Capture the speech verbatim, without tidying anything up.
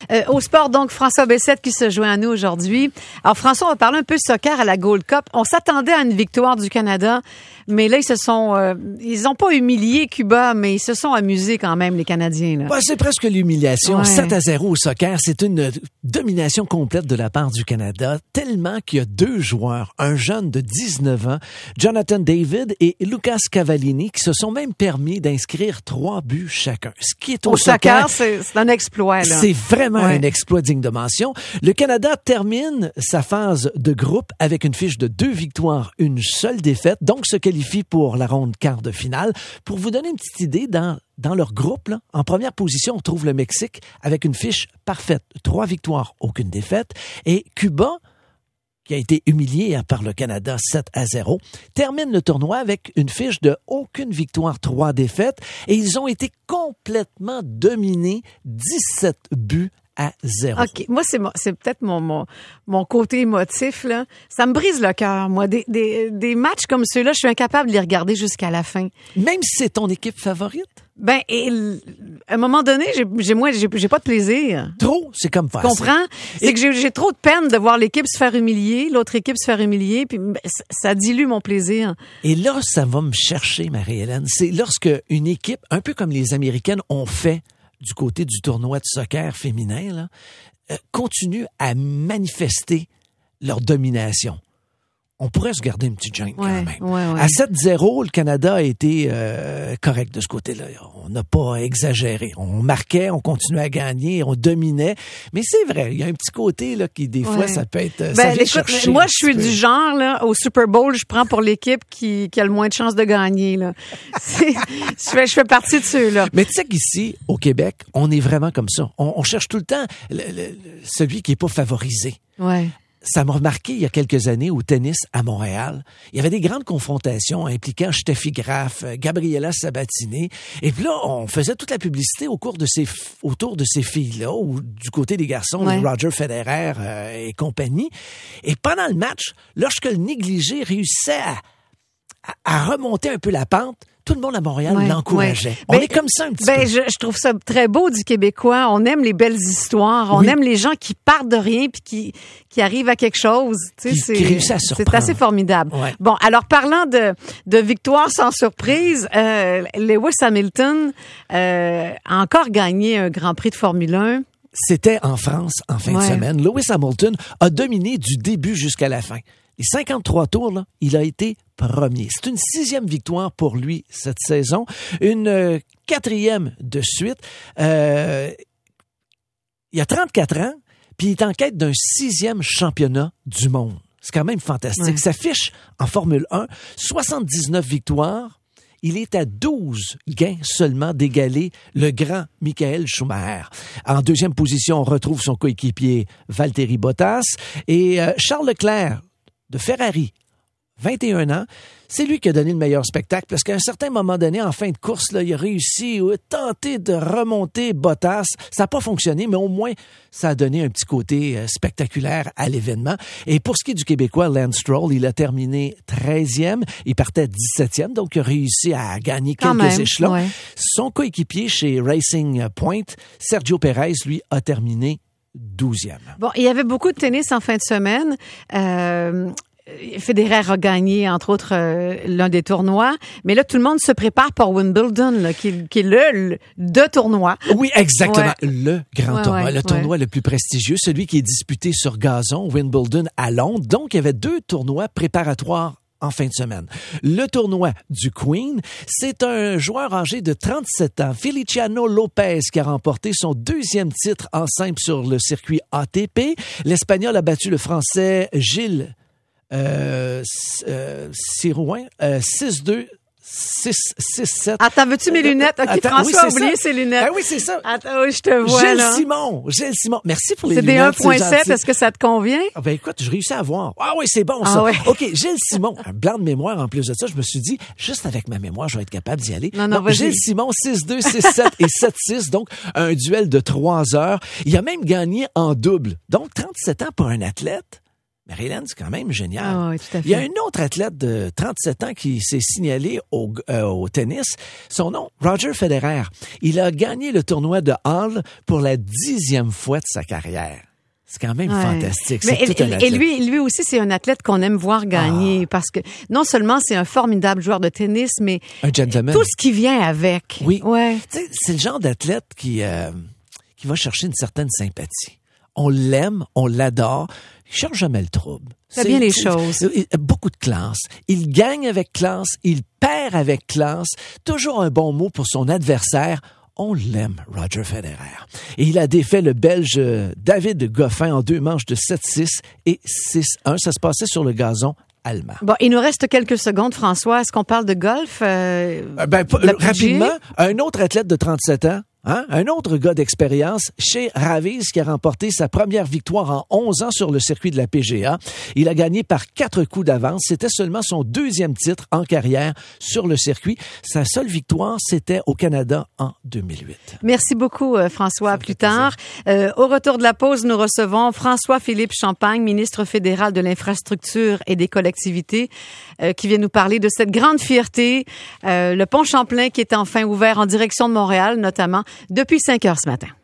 Euh, au sport, donc, François Bessette qui se joint à nous aujourd'hui. Alors, François, on va parler un peu de soccer à la Gold Cup. On s'attendait à une victoire du Canada, mais là, ils se sont... Euh, ils n'ont pas humilié Cuba, mais ils se sont amusés quand même, les Canadiens. Là. Ouais, c'est presque l'humiliation. Ouais. sept à zéro au soccer, c'est une domination complète de la part du Canada, tellement qu'il y a deux joueurs, un jeune de dix-neuf ans, Jonathan David et Lucas Cavallini, qui se sont même permis d'inscrire trois buts chacun. Ce qui est au, au soccer, soccer, c'est, c'est un exploit. Là. C'est vraiment ouais. un exploit digne de mention. Le Canada termine sa phase de groupe avec une fiche de deux victoires, une seule défaite, donc se qualifie pour la ronde quart de finale. Pour vous donner une petite idée, dans, dans leur groupe, là, en première position, on trouve le Mexique avec une fiche parfaite. Trois victoires, aucune défaite. Et Cuba, qui a été humilié par le Canada sept à zéro, termine le tournoi avec une fiche de aucune victoire, trois défaites, et ils ont été complètement dominés, dix-sept buts à zéro. OK. Moi, c'est, mon, c'est peut-être mon, mon, mon côté émotif, là. Ça me brise le cœur, moi. Des, des, des matchs comme ceux-là, je suis incapable de les regarder jusqu'à la fin. Même si c'est ton équipe favorite? Ben, et, à un moment donné, j'ai, j'ai, moi, j'ai, j'ai pas de plaisir. Trop, c'est comme Tu facile. comprends? C'est Et... que j'ai, j'ai trop de peine de voir l'équipe se faire humilier, l'autre équipe se faire humilier, puis ben, ça, ça dilue mon plaisir. Et là, ça va me chercher, Marie-Hélène. C'est lorsque une équipe, un peu comme les Américaines ont fait du côté du tournoi de soccer féminin, là, euh, continue à manifester leur domination. On pourrait se garder une petite gêne quand ouais, même. Ouais, ouais. À sept zéro, le Canada a été euh, correct de ce côté-là. On n'a pas exagéré. On marquait, on continuait à gagner, on dominait. Mais c'est vrai, il y a un petit côté là qui, des ouais. fois, ça peut être... Ben, ça vient écoute, chercher moi, je suis peu. du genre, là, au Super Bowl, je prends pour l'équipe qui, qui a le moins de chances de gagner. Là. C'est, je, fais, je fais partie de ceux-là. Mais tu sais qu'ici, au Québec, on est vraiment comme ça. On, on cherche tout le temps le, le, celui qui n'est pas favorisé. Ouais. Ça m'a remarqué il y a quelques années au tennis à Montréal. Il y avait des grandes confrontations impliquant Steffi Graf, Gabriela Sabatini. Et puis là, on faisait toute la publicité au cours de ces, autour de ces filles-là, ou du côté des garçons, ouais. Roger Federer euh, et compagnie. Et pendant le match, lorsque le négligé réussissait à, à, à remonter un peu la pente, tout le monde à Montréal ouais, l'encourageait. Ouais. On ben, est comme ça un petit ben, peu. Je, je trouve ça très beau du Québécois. On aime les belles histoires. On oui. aime les gens qui partent de rien puis qui, qui arrivent à quelque chose. Tu sais, qui, c'est, qui réussissent à surprendre. C'est assez formidable. Ouais. Bon, alors parlant de, de victoire sans surprise, euh, Lewis Hamilton euh, a encore gagné un Grand Prix de Formule un. C'était en France en fin ouais. de semaine. Lewis Hamilton a dominé du début jusqu'à la fin. Les cinquante-trois tours, là, il a été premier. C'est une sixième victoire pour lui cette saison, une euh, quatrième de suite. Euh, il a trente-quatre ans, puis il est en quête d'un sixième championnat du monde. C'est quand même fantastique. Ouais. Sa fiche en Formule un, soixante-dix-neuf victoires. Il est à douze gains seulement d'égaler le grand Michael Schumacher. En deuxième position, on retrouve son coéquipier Valtteri Bottas et euh, Charles Leclerc de Ferrari, vingt et un ans, c'est lui qui a donné le meilleur spectacle parce qu'à un certain moment donné, en fin de course, là, il a réussi à tenter de remonter Bottas. Ça n'a pas fonctionné, mais au moins, ça a donné un petit côté spectaculaire à l'événement. Et pour ce qui est du Québécois, Lance Stroll, il a terminé treizième. Il partait dix-septième, donc il a réussi à gagner Quand quelques même, échelons. Ouais. Son coéquipier chez Racing Point, Sergio Pérez, lui, a terminé douzième. Bon, il y avait beaucoup de tennis en fin de semaine. Euh, Federer a gagné, entre autres, euh, l'un des tournois. Mais là, tout le monde se prépare pour Wimbledon, là, qui, qui est le, le de tournoi. Oui, exactement. Ouais. Le grand ouais, tournoi. Ouais, le tournoi ouais. le plus prestigieux, celui qui est disputé sur gazon, Wimbledon à Londres. Donc, il y avait deux tournois préparatoires en fin de semaine. Le tournoi du Queen, c'est un joueur âgé de trente-sept ans, Feliciano Lopez, qui a remporté son deuxième titre en simple sur le circuit A T P. L'Espagnol a battu le Français Gilles euh, euh, Sirouin, euh, six deux. six sept. Attends, veux-tu mes lunettes? OK, Attends, François oui, a oublié ses lunettes. Ah oui, c'est ça. Attends, oui, je te vois, Gilles là. Simon. Gilles Simon. Merci pour les c'est lunettes. C'est des un virgule sept. Est-ce que ça te convient? Ah ben écoute, je réussis à voir. Ah oui, c'est bon, ça. Ah ouais. OK, Gilles Simon. Un blanc de mémoire en plus de ça. Je me suis dit, juste avec ma mémoire, je vais être capable d'y aller. Non, non, donc, Gilles Simon, six deux, six sept et sept six. Donc, un duel de trois heures. Il a même gagné en double. Donc, trente-sept ans pour un athlète. Maryland, c'est quand même génial. Ah oui, tout à fait. Il y a un autre athlète de trente-sept ans qui s'est signalé au, euh, au tennis. Son nom, Roger Federer. Il a gagné le tournoi de Halle pour la dixième fois de sa carrière. C'est quand même ouais. fantastique. Mais c'est et, tout un athlète. Et lui, lui aussi, c'est un athlète qu'on aime voir gagner ah. parce que non seulement c'est un formidable joueur de tennis, mais un gentleman. Tout ce qui vient avec. Oui. Ouais. Tu sais, c'est le genre d'athlète qui, euh, qui va chercher une certaine sympathie. On l'aime, on l'adore. Il cherche jamais le trouble. C'est bien les choses. Beaucoup de classe. Il gagne avec classe, il perd avec classe. Toujours un bon mot pour son adversaire. On l'aime, Roger Federer. Et il a défait le Belge David Goffin en deux manches de sept six et six un. Ça se passait sur le gazon allemand. Bon, il nous reste quelques secondes, François. Est-ce qu'on parle de golf? Euh, ben, rapidement, un autre athlète de trente-sept ans, hein? Un autre gars d'expérience, Shea Raviz, qui a remporté sa première victoire en onze ans sur le circuit de la P G A. Il a gagné par quatre coups d'avance. C'était seulement son deuxième titre en carrière sur le circuit. Sa seule victoire, c'était au Canada en deux mille huit. Merci beaucoup, François. À plus tard. Euh, au retour de la pause, nous recevons François-Philippe Champagne, ministre fédéral de l'Infrastructure et des collectivités, euh, qui vient nous parler de cette grande fierté, euh, le pont Champlain qui est enfin ouvert en direction de Montréal, notamment depuis cinq heures ce matin.